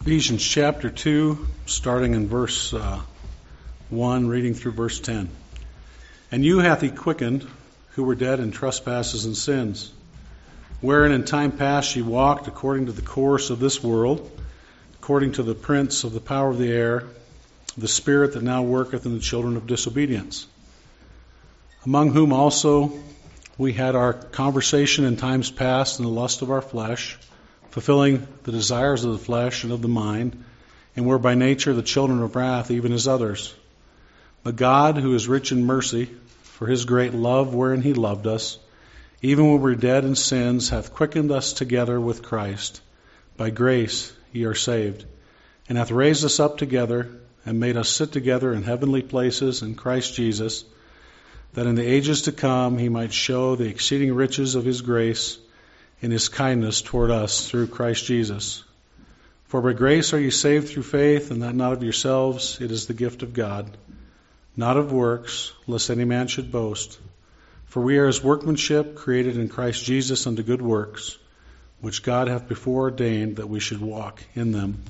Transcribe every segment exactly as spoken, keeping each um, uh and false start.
Ephesians chapter two, starting in verse uh, one, reading through verse ten. And you hath he quickened, who were dead in trespasses and sins, wherein in time past ye walked according to the course of this world, according to the prince of the power of the air, the spirit that now worketh in the children of disobedience, among whom also we had our conversation in times past in the lust of our flesh, fulfilling the desires of the flesh and of the mind, and were by nature the children of wrath, even as others. But God, who is rich in mercy, for his great love wherein he loved us, even when we were dead in sins, hath quickened us together with Christ. By grace ye are saved, and hath raised us up together, and made us sit together in heavenly places in Christ Jesus, that in the ages to come he might show the exceeding riches of his grace in his kindness toward us through Christ Jesus. For by grace are ye saved through faith, and that not of yourselves, it is the gift of God, not of works, lest any man should boast. For we are his workmanship, created in Christ Jesus unto good works, which God hath before ordained that we should walk in them.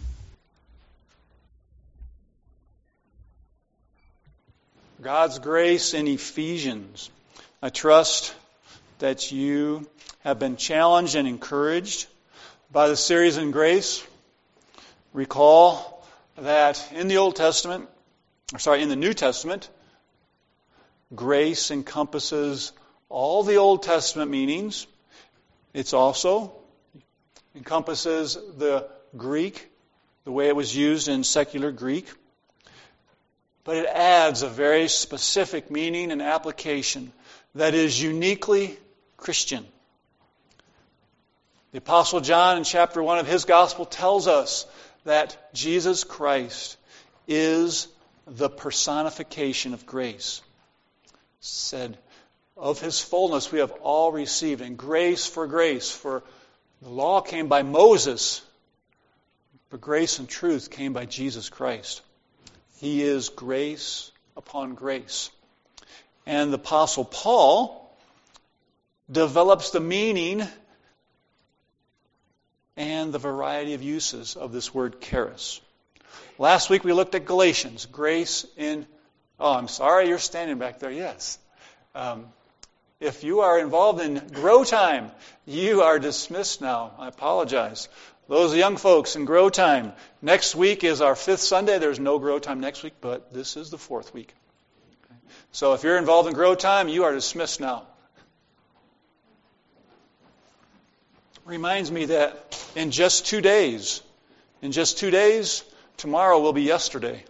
God's grace in Ephesians. I trust that you have been challenged and encouraged by the series in grace. Recall that in the Old Testament, or sorry, in the New Testament, grace encompasses all the Old Testament meanings. It's also encompasses the Greek, the way it was used in secular Greek. But it adds a very specific meaning and application that is uniquely Christian. The Apostle John in chapter one of his gospel tells us that Jesus Christ is the personification of grace. Said, of his fullness we have all received, and grace for grace. For the law came by Moses, but grace and truth came by Jesus Christ. He is grace upon grace. And the Apostle Paul develops the meaning and the variety of uses of this word charis. Last week we looked at Galatians, grace in... Oh, I'm sorry, you're standing back there. Yes. Um, if you are involved in grow time, you are dismissed now. I apologize. Those young folks in grow time, next week is our fifth Sunday. There's no grow time next week, but this is the fourth week. So if you're involved in grow time, you are dismissed now. Reminds me that in just two days, in just two days, tomorrow will be yesterday.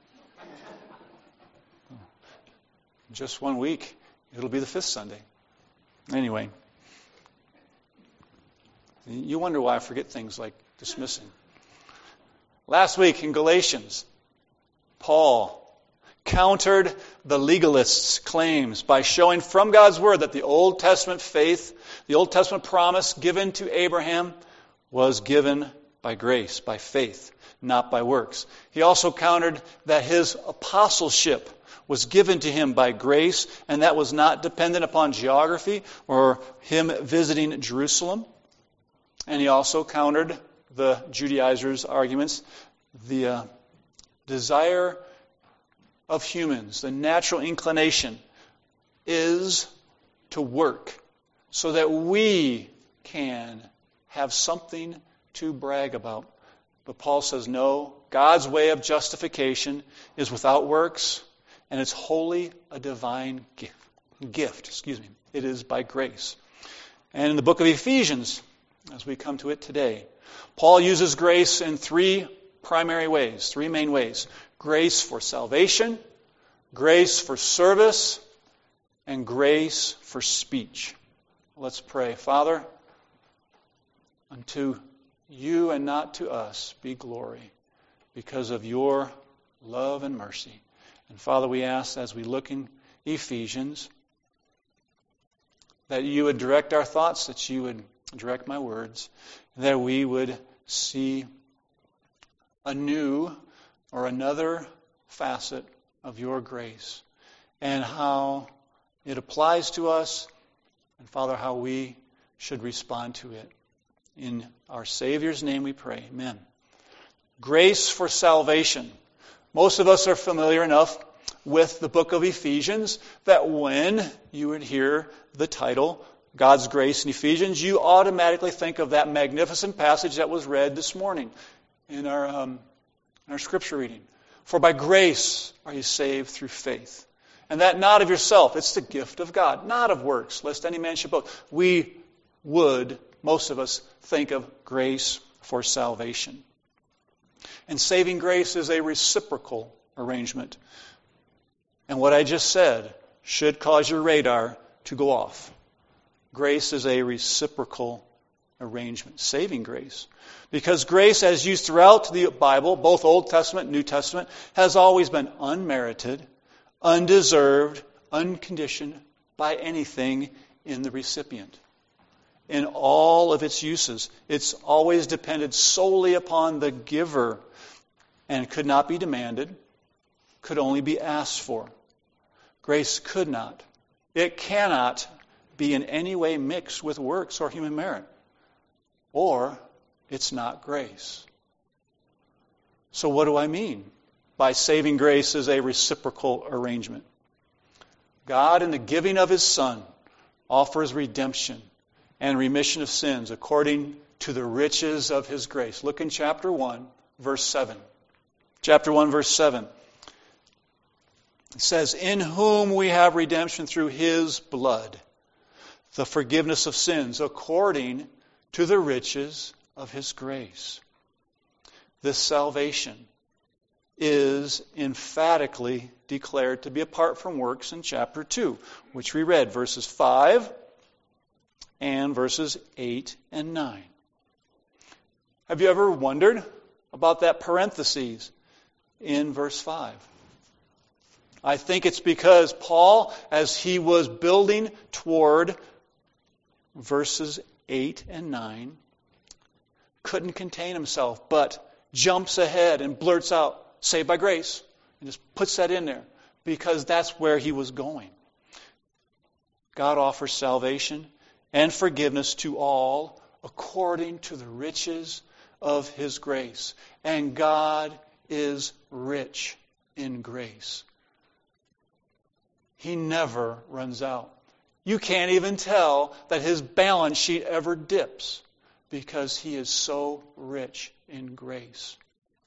In just one week, it'll be the fifth Sunday. Anyway, you wonder why I forget things like dismissing. Last week in Galatians, Paul countered the legalists' claims by showing from God's Word that the Old Testament faith, the Old Testament promise given to Abraham was given by grace, by faith, not by works. He also countered that his apostleship was given to him by grace, and that was not dependent upon geography or him visiting Jerusalem. And he also countered the Judaizers' arguments, the uh, desire of humans, the natural inclination is to work so that we can have something to brag about. But Paul says, no, God's way of justification is without works, and it's wholly a divine gift. gift excuse me. It is by grace. And in the book of Ephesians, as we come to it today, Paul uses grace in three primary ways, three main ways. Grace for salvation, grace for service, and grace for speech. Let's pray. Father, unto you and not to us be glory because of your love and mercy. And Father, we ask as we look in Ephesians that you would direct our thoughts, that you would direct my words, that we would see a new or another facet of your grace and how it applies to us, and Father, how we should respond to it. In our Savior's name we pray. Amen. Grace for salvation. Most of us are familiar enough with the book of Ephesians that when you would hear the title, God's grace in Ephesians, you automatically think of that magnificent passage that was read this morning in our, um, in our scripture reading. For by grace are you saved through faith. And that not of yourself, it's the gift of God, not of works, lest any man should boast. We would, most of us, think of grace for salvation. And saving grace is a reciprocal arrangement. And what I just said should cause your radar to go off. Grace is a reciprocal arrangement, saving grace. Because grace, as used throughout the Bible, both Old Testament and New Testament, has always been unmerited, undeserved, unconditioned by anything in the recipient. In all of its uses, it's always depended solely upon the giver and could not be demanded, could only be asked for. Grace could not, it cannot be in any way mixed with works or human merit, or it's not grace. So what do I mean by saving grace is a reciprocal arrangement? God, in the giving of His Son, offers redemption and remission of sins according to the riches of His grace. Look in chapter one, verse seven. Chapter one, verse seven. It says, in whom we have redemption through His blood, the forgiveness of sins, according to the riches of His grace. This salvation is emphatically declared to be apart from works in chapter two, which we read, verses five and verses eight and nine. Have you ever wondered about that parenthesis in verse five? I think it's because Paul, as he was building toward verses eight and nine, couldn't contain himself, but jumps ahead and blurts out, saved by grace, and just puts that in there, because that's where he was going. God offers salvation and forgiveness to all according to the riches of His grace. And God is rich in grace. He never runs out. You can't even tell that His balance sheet ever dips because He is so rich in grace.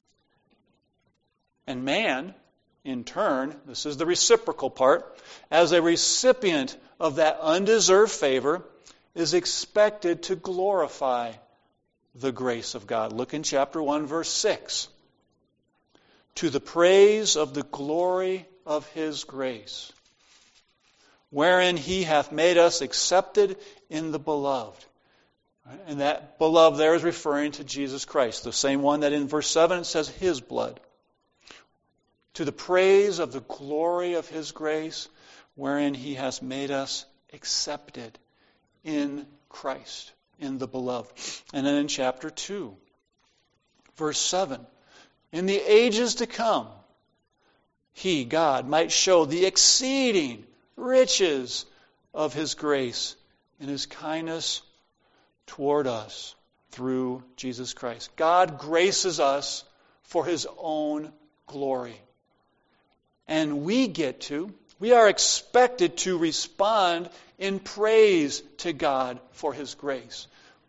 And man, in turn, this is the reciprocal part, as a recipient of that undeserved favor, is expected to glorify the grace of God. Look in chapter one, verse six. To the praise of the glory of His grace, wherein He hath made us accepted in the beloved. And that beloved there is referring to Jesus Christ, the same one that in verse seven it says His blood. To the praise of the glory of His grace, wherein He has made us accepted in Christ, in the beloved. And then in chapter two, verse seven, in the ages to come, He, God, might show the exceeding riches of His grace and His kindness toward us through Jesus Christ. God graces us for His own glory. And we get to, we are expected to respond in praise to God for His grace.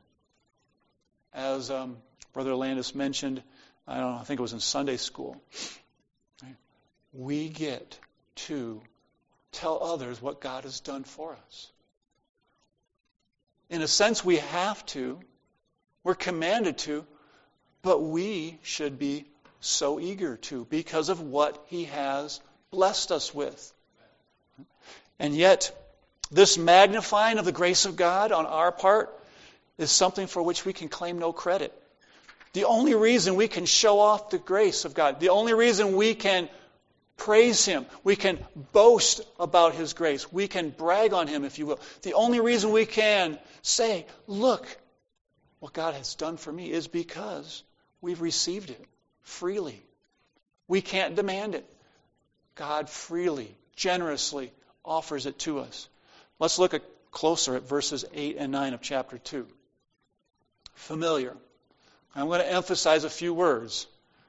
As um, Brother Landis mentioned, I don't know, I think it was in Sunday school, we get to tell others what God has done for us. In a sense, we have to. We're commanded to. But we should be so eager to because of what He has blessed us with. And yet, this magnifying of the grace of God on our part is something for which we can claim no credit. The only reason we can show off the grace of God, the only reason we can praise Him, we can boast about His grace, we can brag on Him, if you will. The only reason we can say, look, what God has done for me is because we've received it freely. We can't demand it. God freely, generously offers it to us. Let's look at, closer at verses eight and nine of chapter two. Familiar. I'm going to emphasize a few words.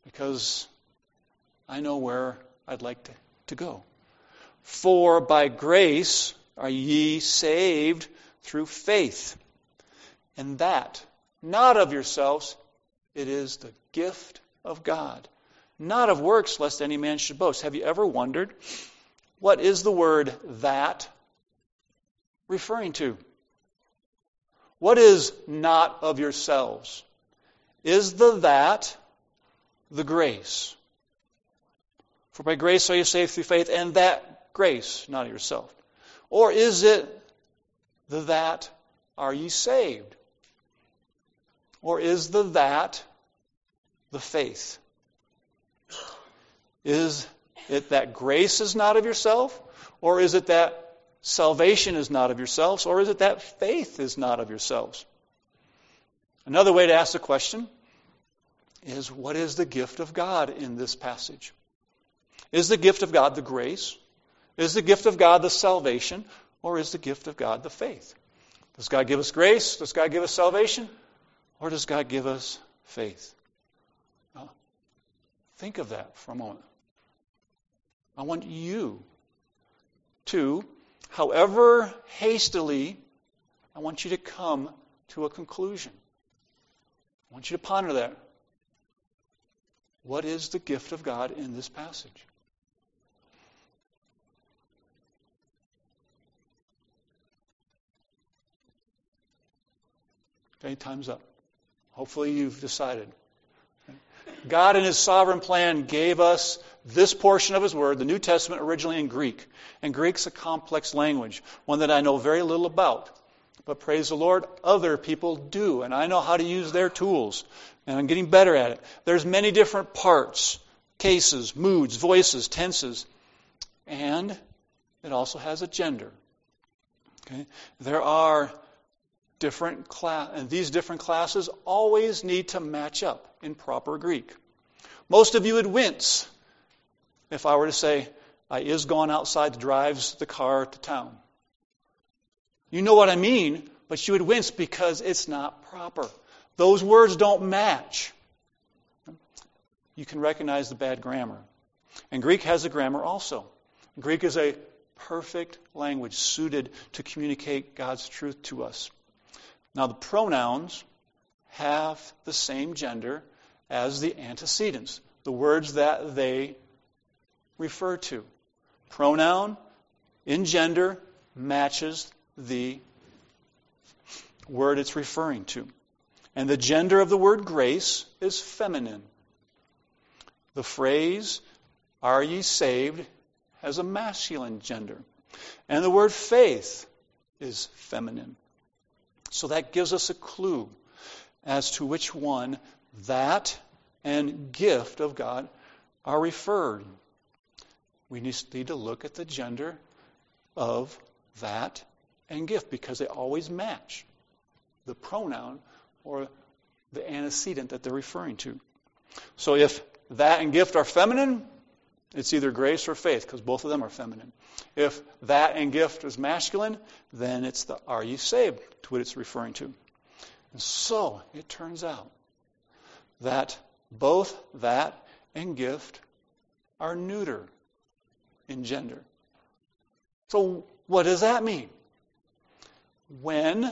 because I know where I'd like to, to go. For by grace are ye saved through faith. And that, not of yourselves, it is the gift of God. Not of works, lest any man should boast. Have you ever wondered, what is the word that referring to? What is not of yourselves? Is the that the grace? For by grace are you saved through faith, and that grace, not of yourself. Or is it the that are ye saved? Or is the that the faith? Is it that grace is not of yourself? Or is it that salvation is not of yourselves? Or is it that faith is not of yourselves? Another way to ask the question is, what is the gift of God in this passage? Is the gift of God the grace? Is the gift of God the salvation? Or is the gift of God the faith? Does God give us grace? Does God give us salvation? Or does God give us faith? Now, think of that for a moment. I want you to, however hastily, I want you to come to a conclusion. I want you to ponder that. What is the gift of God in this passage? Okay, time's up. Hopefully you've decided. God in His sovereign plan gave us this portion of His Word, the New Testament, originally in Greek. And Greek's a complex language, one that I know very little about. But praise the Lord, other people do. And I know how to use their tools. And I'm getting better at it. There's many different parts, cases, moods, voices, tenses. And it also has a gender. Okay? There are different class, and these different classes always need to match up in proper Greek. Most of you would wince if I were to say, I is gone outside, drives the car to town. You know what I mean, but you would wince because it's not proper. Those words don't match. You can recognize the bad grammar. And Greek has a grammar also. Greek is a perfect language suited to communicate God's truth to us. Now, the pronouns have the same gender as the antecedents, the words that they refer to. Pronoun in gender matches the word it's referring to. And the gender of the word grace is feminine. The phrase, are ye saved, has a masculine gender. And the word faith is feminine. So that gives us a clue as to which one that and gift of God are referred. We need to look at the gender of that and gift because they always match the pronoun or the antecedent that they're referring to. So if that and gift are feminine, it's either grace or faith because both of them are feminine. If that and gift is masculine, then it's the are you saved to what it's referring to. And so it turns out that both that and gift are neuter in gender. So what does that mean? When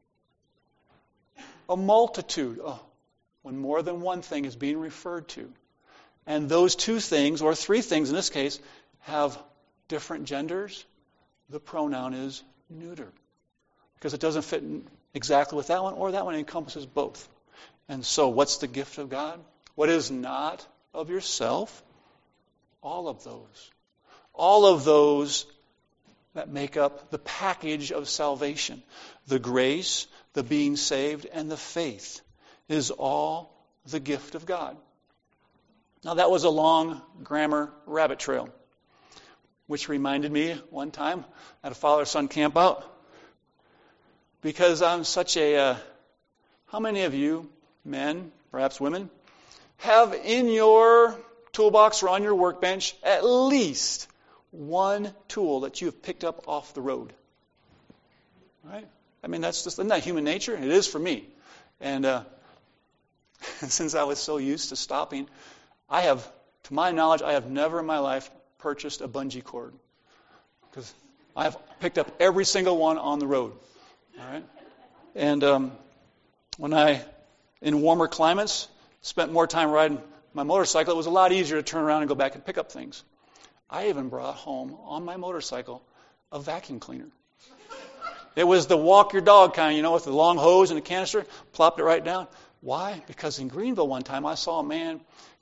a multitude, oh, when more than one thing is being referred to, and those two things, or three things in this case, have different genders, the pronoun is neuter. Because it doesn't fit exactly with that one, or that one encompasses both. And so what's the gift of God? What is not of yourself? All of those. All of those that make up the package of salvation. The grace, the being saved, and the faith is all the gift of God. Now that was a long grammar rabbit trail, which reminded me one time at a father-son camp out, because I'm such a, uh, how many of you, men, perhaps women, have in your toolbox or on your workbench at least one tool that you have picked up off the road? Right? I mean, that's just, isn't that human nature? It is for me. And uh, since I was so used to stopping I have, to my knowledge, I have never in my life purchased a bungee cord. Because I have picked up every single one on the road. All right? And um, when I, in warmer climates, spent more time riding my motorcycle, it was a lot easier to turn around and go back and pick up things. I even brought home on my motorcycle a vacuum cleaner. It was the walk your dog kind, you know, with the long hose and a canister. Plopped it right down. Why? Because in Greenville one time I saw a man,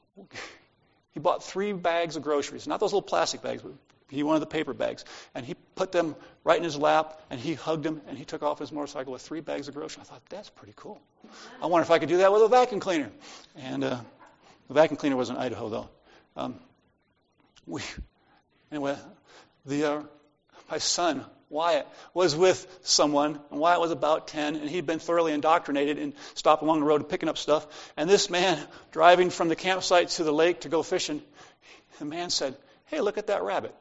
he bought three bags of groceries. Not those little plastic bags, but he wanted the paper bags. And he put them right in his lap, and he hugged them, and he took off his motorcycle with three bags of groceries. I thought, that's pretty cool. I wonder if I could do that with a vacuum cleaner. And uh, the vacuum cleaner was in Idaho, though. Um, we, anyway, the uh, my son, Wyatt, was with someone, and Wyatt was about ten, and he'd been thoroughly indoctrinated and stopped along the road and picking up stuff. And this man, driving from the campsite to the lake to go fishing, the man said, hey, look at that rabbit.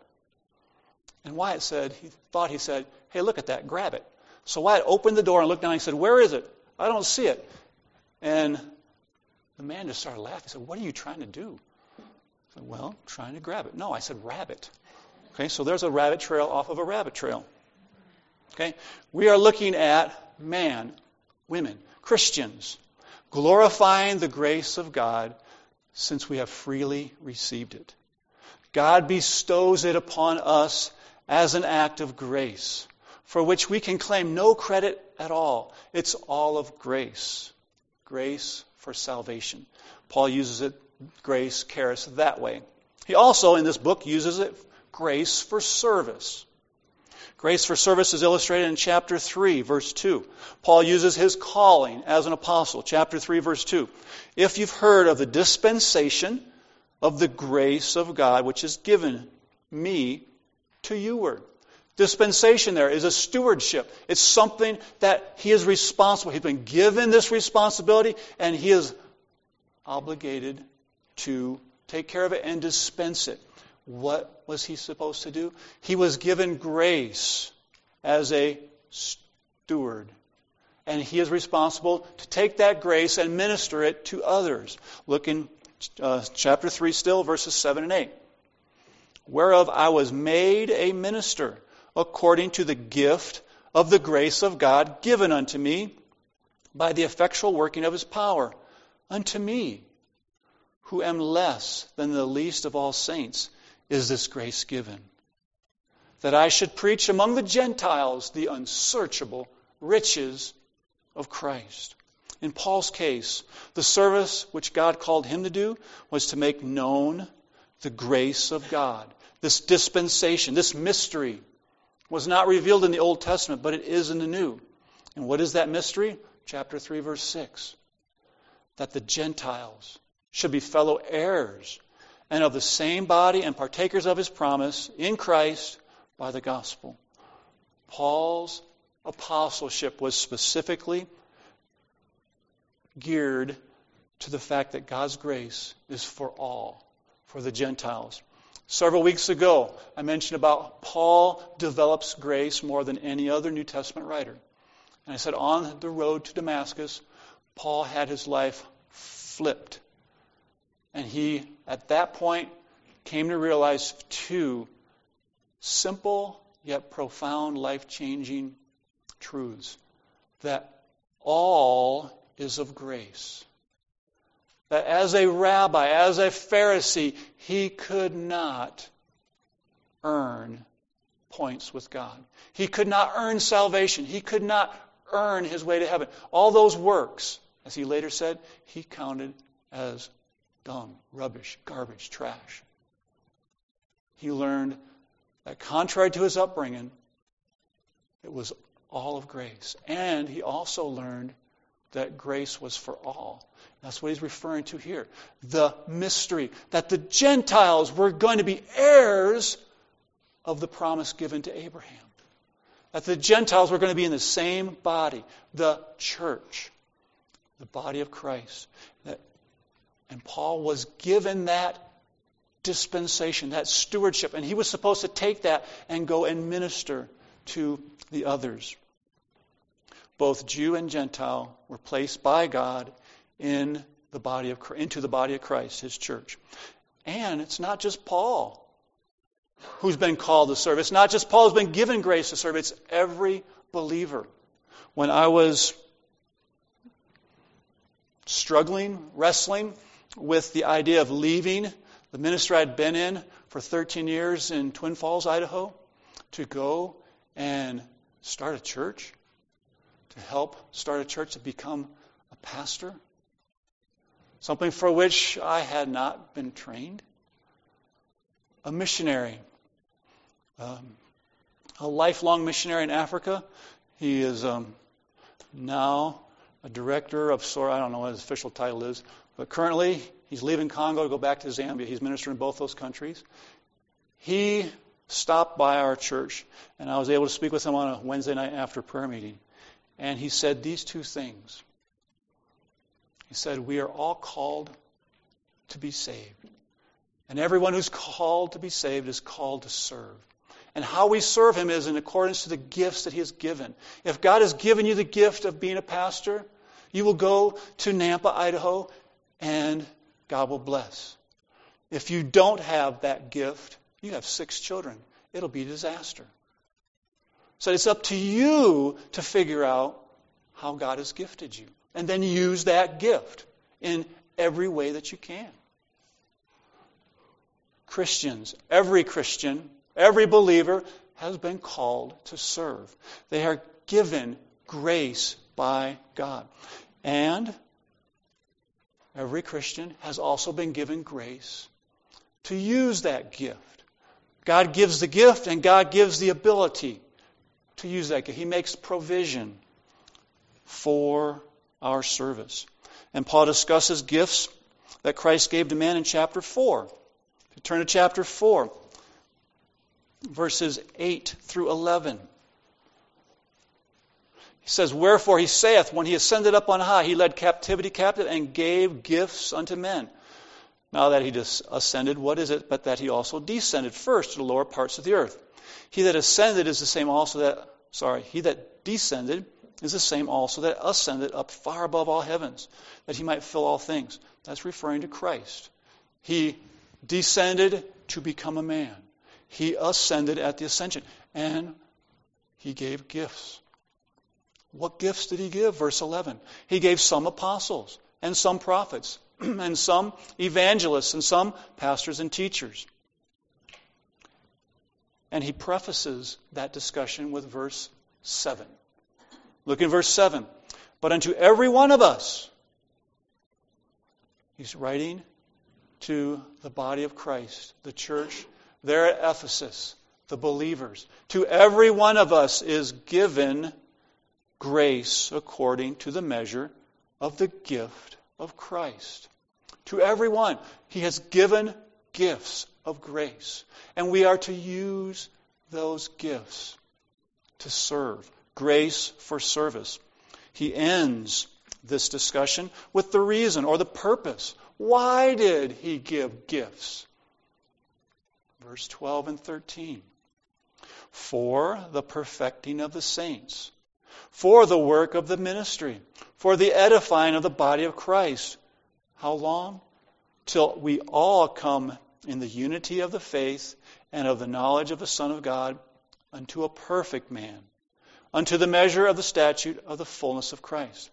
And Wyatt said, he thought he said, hey, look at that, grab it. So Wyatt opened the door and looked down and he said, where is it? I don't see it. And the man just started laughing. He said, what are you trying to do? I said, well, trying to grab it. No, I said rabbit. Okay, so there's a rabbit trail off of a rabbit trail. Okay, we are looking at man, women, Christians, glorifying the grace of God since we have freely received it. God bestows it upon us as an act of grace, for which we can claim no credit at all. It's all of grace. Grace for salvation. Paul uses it, grace, charis, that way. He also, in this book, uses it, grace for service. Grace for service is illustrated in chapter three, verse two. Paul uses his calling as an apostle. Chapter three, verse two. If you've heard of the dispensation of the grace of God, which is given me to you. Dispensation there is a stewardship. It's something that he is responsible. He's been given this responsibility, and he is obligated to take care of it and dispense it. What was he supposed to do? He was given grace as a steward. And he is responsible to take that grace and minister it to others. Look in uh, chapter three still, verses seven and eight. Whereof I was made a minister according to the gift of the grace of God given unto me by the effectual working of his power. Unto me, who am less than the least of all saints, is this grace given, that I should preach among the Gentiles the unsearchable riches of Christ. In Paul's case, the service which God called him to do was to make known the grace of God. This dispensation, this mystery, was not revealed in the Old Testament, but it is in the New. And what is that mystery? Chapter three, verse six. That the Gentiles should be fellow heirs and of the same body and partakers of his promise in Christ by the gospel. Paul's apostleship was specifically geared to the fact that God's grace is for all, for the Gentiles. Several weeks ago, I mentioned about Paul develops grace more than any other New Testament writer. And I said on the road to Damascus, Paul had his life flipped. And he, at that point, came to realize two simple yet profound, life-changing truths. That all is of grace. That as a rabbi, as a Pharisee, he could not earn points with God. He could not earn salvation. He could not earn his way to heaven. All those works, as he later said, he counted as dung, rubbish, garbage, trash. He learned that contrary to his upbringing, it was all of grace. And he also learned that grace was for all. That's what he's referring to here. The mystery that the Gentiles were going to be heirs of the promise given to Abraham. That the Gentiles were going to be in the same body, the church, the body of Christ. That, and Paul was given that dispensation, that stewardship, and he was supposed to take that and go and minister to the others. Both Jew and Gentile were placed by God in the body of into the body of Christ, His church. And it's not just Paul who's been called to serve. It's not just Paul who's been given grace to serve. It's every believer. When I was struggling, wrestling with the idea of leaving the ministry I'd been in for thirteen years in Twin Falls, Idaho, to go and start a church, to help start a church, to become a pastor, something for which I had not been trained, a missionary, um, a lifelong missionary in Africa. He is um, now a director of, sorry, I don't know what his official title is, but currently he's leaving Congo to go back to Zambia. He's ministering in both those countries. He stopped by our church, and I was able to speak with him on a Wednesday night after prayer meeting. And he said these two things. He said, we are all called to be saved. And everyone who's called to be saved is called to serve. And how we serve Him is in accordance to the gifts that He has given. If God has given you the gift of being a pastor, you will go to Nampa, Idaho, and God will bless. If you don't have that gift, you have six children. It'll be a disaster. So it's up to you to figure out how God has gifted you. And then use that gift in every way that you can. Christians, every Christian, every believer has been called to serve. They are given grace by God. And every Christian has also been given grace to use that gift. God gives the gift and God gives the ability to use that gift. He makes provision for our service. And Paul discusses gifts that Christ gave to man in chapter four. If you turn to chapter four, verses eight through eleven. He says, wherefore he saith, when he ascended up on high, he led captivity captive and gave gifts unto men. Now that he ascended, what is it but that he also descended first to the lower parts of the earth? He that ascended is the same also that, sorry, he that descended is the same also that ascended up far above all heavens, that he might fill all things. That's referring to Christ. He descended to become a man. He ascended at the ascension. And he gave gifts. What gifts did he give? Verse eleven. He gave some apostles and some prophets and some evangelists and some pastors and teachers. And he prefaces that discussion with verse seven. Look in verse seven. But unto every one of us, he's writing to the body of Christ, the church there at Ephesus, the believers. To every one of us is given grace according to the measure of the gift of Christ. To everyone, He has given gifts of grace. And we are to use those gifts to serve. Grace for service. He ends this discussion with the reason or the purpose. Why did He give gifts? Verse twelve and thirteen. For the perfecting of the saints, for the work of the ministry, for the edifying of the body of Christ. How long? Till we all come in the unity of the faith and of the knowledge of the Son of God unto a perfect man, unto the measure of the statute of the fullness of Christ.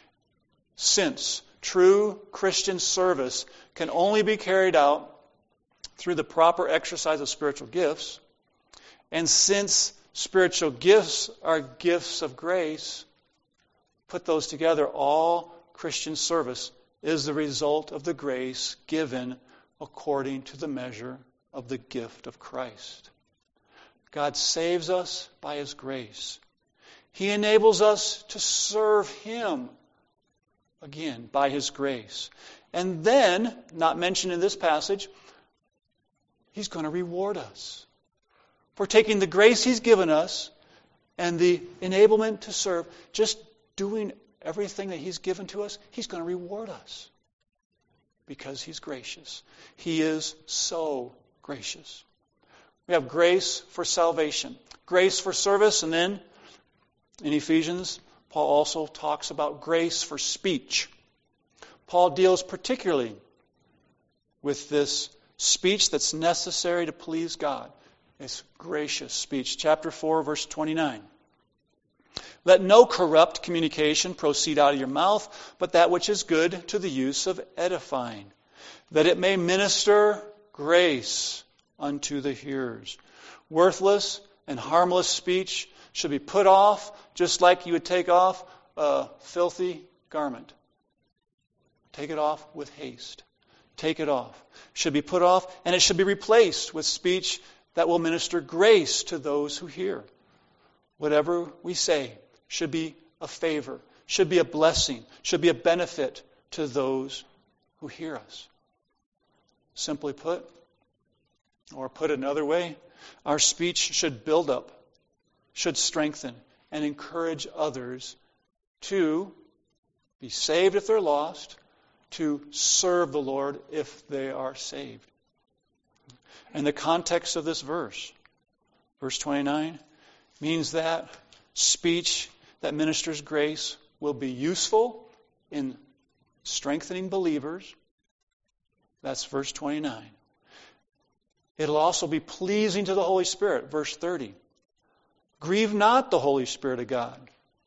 Since true Christian service can only be carried out through the proper exercise of spiritual gifts, and since spiritual gifts are gifts of grace, put those together, all Christian service is the result of the grace given according to the measure of the gift of Christ. God saves us by His grace. He enables us to serve Him, again, by His grace. And then, not mentioned in this passage, He's going to reward us for taking the grace He's given us and the enablement to serve, just doing everything that He's given to us. He's going to reward us because He's gracious. He is so gracious. We have grace for salvation, grace for service, and then in Ephesians, Paul also talks about grace for speech. Paul deals particularly with this speech that's necessary to please God. It's gracious speech. Chapter four, verse twenty-nine. Let no corrupt communication proceed out of your mouth, but that which is good to the use of edifying, that it may minister grace unto the hearers. Worthless and harmless speech should be put off, just like you would take off a filthy garment. Take it off with haste. Take it off. Should be put off, and it should be replaced with speech that will minister grace to those who hear. Whatever we say should be a favor, should be a blessing, should be a benefit to those who hear us. Simply put, or put another way, our speech should build up, should strengthen, and encourage others to be saved if they're lost, to serve the Lord if they are saved. And the context of this verse, verse twenty-nine, means that speech that ministers grace will be useful in strengthening believers. That's verse twenty-nine. It'll also be pleasing to the Holy Spirit, verse thirty. Grieve not the Holy Spirit of God.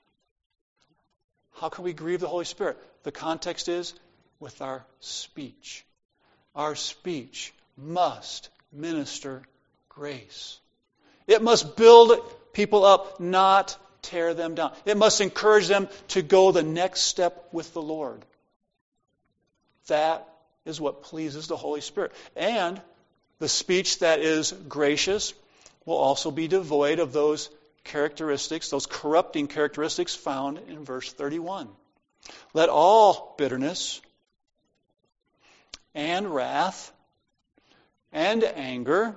How can we grieve the Holy Spirit? The context is with our speech. Our speech must minister grace. It must build people up, not tear them down. It must encourage them to go the next step with the Lord. That is what pleases the Holy Spirit. And the speech that is gracious will also be devoid of those characteristics, those corrupting characteristics found in verse thirty-one. Let all bitterness and wrath and anger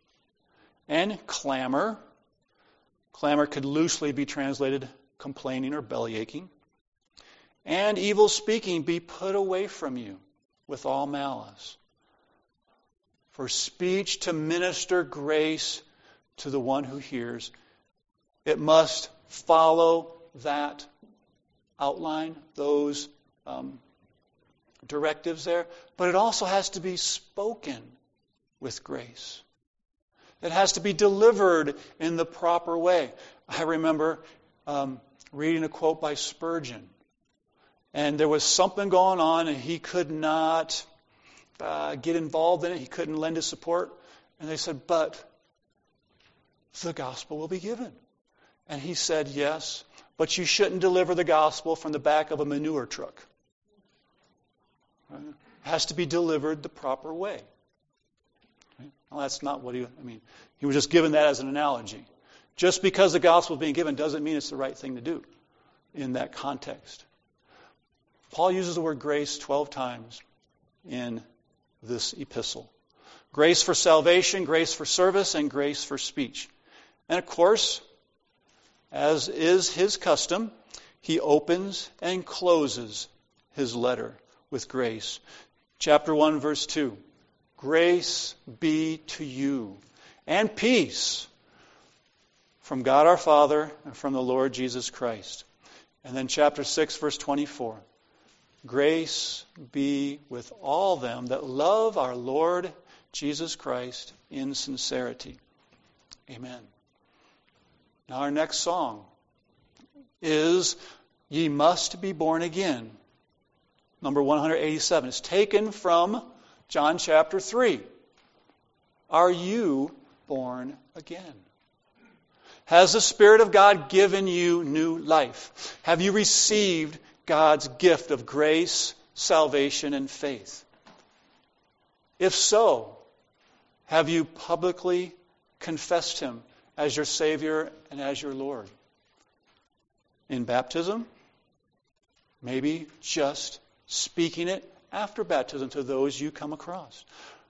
and clamor, clamor could loosely be translated complaining or bellyaching, and evil speaking be put away from you with all malice. For speech to minister grace to the one who hears, it must follow that outline, those um, directives there, but it also has to be spoken with grace. It has to be delivered in the proper way. I remember um, reading a quote by Spurgeon, and there was something going on, and he could not uh, get involved in it. He couldn't lend his support. And they said, but the gospel will be given. And he said, yes, but you shouldn't deliver the gospel from the back of a manure truck. Right? It has to be delivered the proper way. Right? Well, that's not what he, I mean, he was just given that as an analogy. Just because the gospel is being given doesn't mean it's the right thing to do in that context. Paul uses the word grace twelve times in this epistle. Grace for salvation, grace for service, and grace for speech. And of course, as is his custom, he opens and closes his letter with grace. Chapter one, verse two. Grace be to you, and peace from God our Father and from the Lord Jesus Christ. And then chapter six, verse twenty-four. Grace be with all them that love our Lord Jesus Christ in sincerity. Amen. Now our next song is Ye Must Be Born Again. Number one eighty-seven. It's taken from John chapter three. Are you born again? Has the Spirit of God given you new life? Have you received God's gift of grace, salvation, and faith? If so, have you publicly confessed Him as your Savior and as your Lord? In baptism? Maybe just speaking it after baptism to those you come across.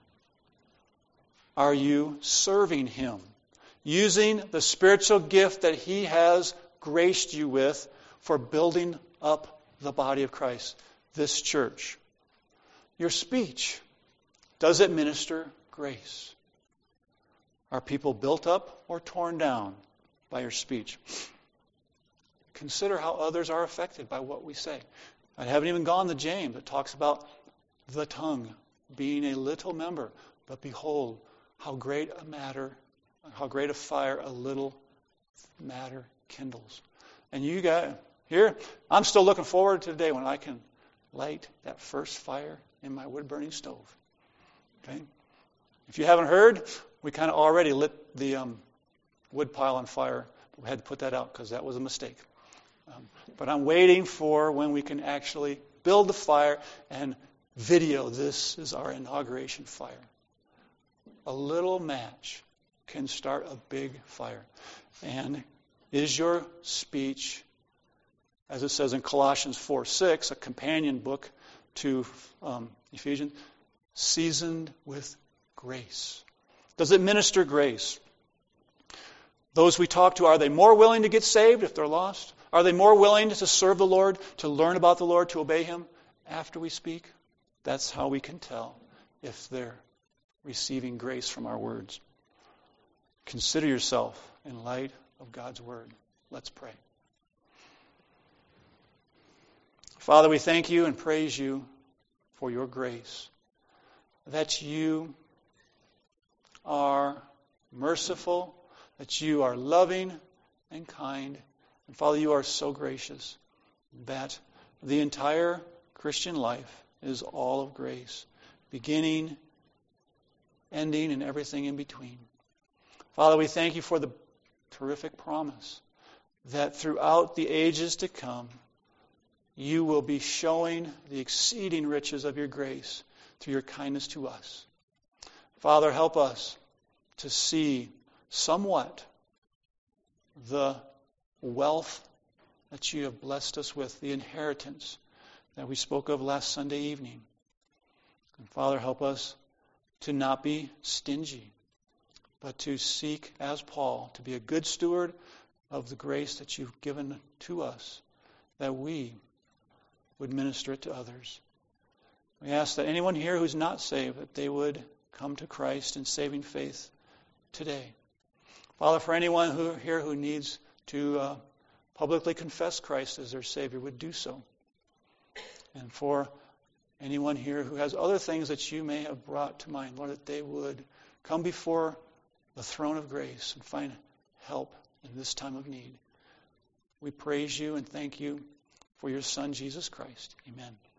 Are you serving Him? Using the spiritual gift that He has graced you with for building up the body of Christ, this church. Your speech, does it minister grace? Are people built up or torn down by your speech? Consider how others are affected by what we say. I haven't even gone to James. It talks about the tongue being a little member. But behold, how great a matter, how great a fire a little matter kindles. And you got, here, I'm still looking forward to the day when I can light that first fire in my wood-burning stove. Okay? If you haven't heard, we kind of already lit the um, wood pile on fire. We had to put that out because that was a mistake. Um, but I'm waiting for when we can actually build the fire and video. This is our inauguration fire. A little match can start a big fire. And is your speech, as it says in Colossians four six, a companion book to um, Ephesians, seasoned with grace? Does it minister grace? Those we talk to, are they more willing to get saved if they're lost? Are they more willing to serve the Lord, to learn about the Lord, to obey Him after we speak? That's how we can tell if they're receiving grace from our words. Consider yourself in light of God's Word. Let's pray. Father, we thank you and praise you for your grace, that you are merciful, that you are loving and kind. And Father, you are so gracious that the entire Christian life is all of grace, beginning, ending, and everything in between. Father, we thank you for the terrific promise that throughout the ages to come, you will be showing the exceeding riches of your grace through your kindness to us. Father, help us to see somewhat the wealth that you have blessed us with, the inheritance that we spoke of last Sunday evening. And Father, help us to not be stingy, but to seek, as Paul, to be a good steward of the grace that you've given to us, that we would minister it to others. We ask that anyone here who's not saved, that they would come to Christ in saving faith today. Father, for anyone who here who needs to uh, publicly confess Christ as their Savior, would do so. And for anyone here who has other things that you may have brought to mind, Lord, that they would come before the throne of grace and find help in this time of need. We praise you and thank you for your Son, Jesus Christ. Amen.